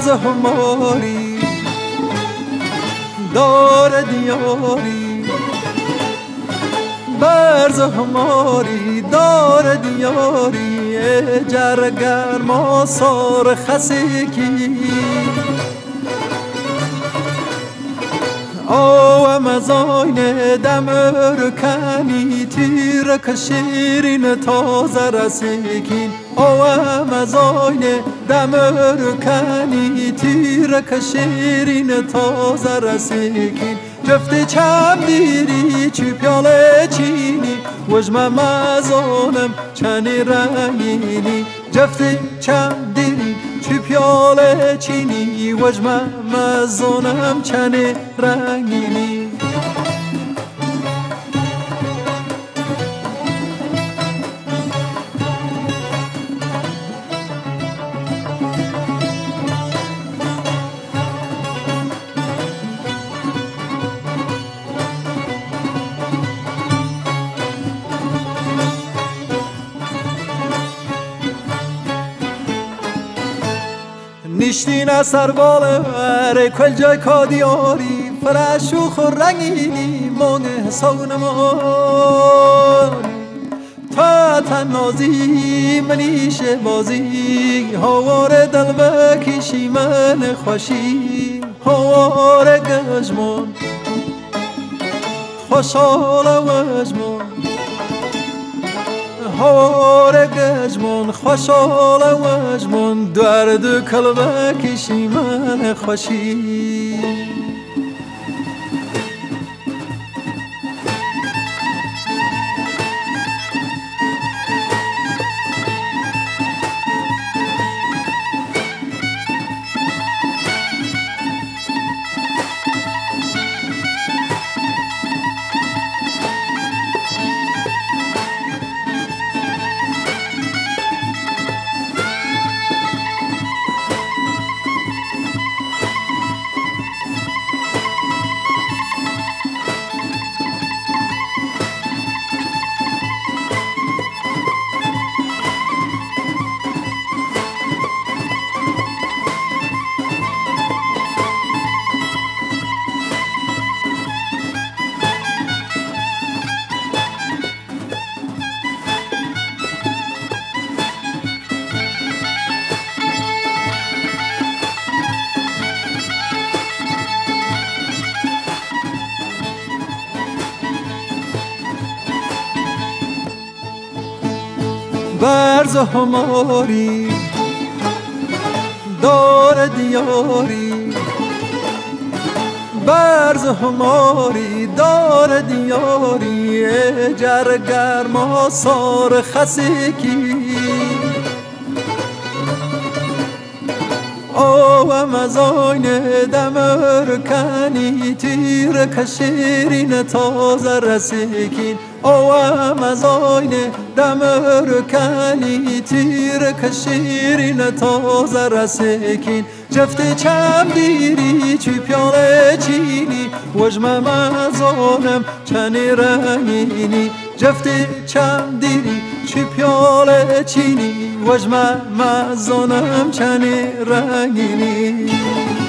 برز هماری دار دیاری برز هماری دار دیاری جرگر ما سار خسکی او مزاین دمر کنی تیر کشیرین تازه رسیکین او مزاین دمر کنی تیر کشیرین تازه رسیکین جفت چم دیری چی پیاله چینی وجم مزانم چنی رنگینی جفت چم دیری چی پیاله چینی وجم مزانم چنی رنگینی نیشتین از سربال اره کل جای کادیاری فرشو خورنگینی مانه سونمان تا تنازی منیش بازی هوار دل بکشی من خوشی هوار گجمون خوشحال وجمون هوار گجمون خوشحال وجمون درد کلبه کشی من خوشی برز هماری دار دیاری برز هماری دار دیاری جرگر ما سار خسکی او مزاین دمر کنی تیر کشیرین تازه رسیکین او مزاین دمر کنی تیر کشیرین تازه رسیکین جفت چم دیری چی پیاله چینی وجم مزانم چنی رنگینی جفت چم دیری چی پیاله چینی وجم مزانم چنی رنگینی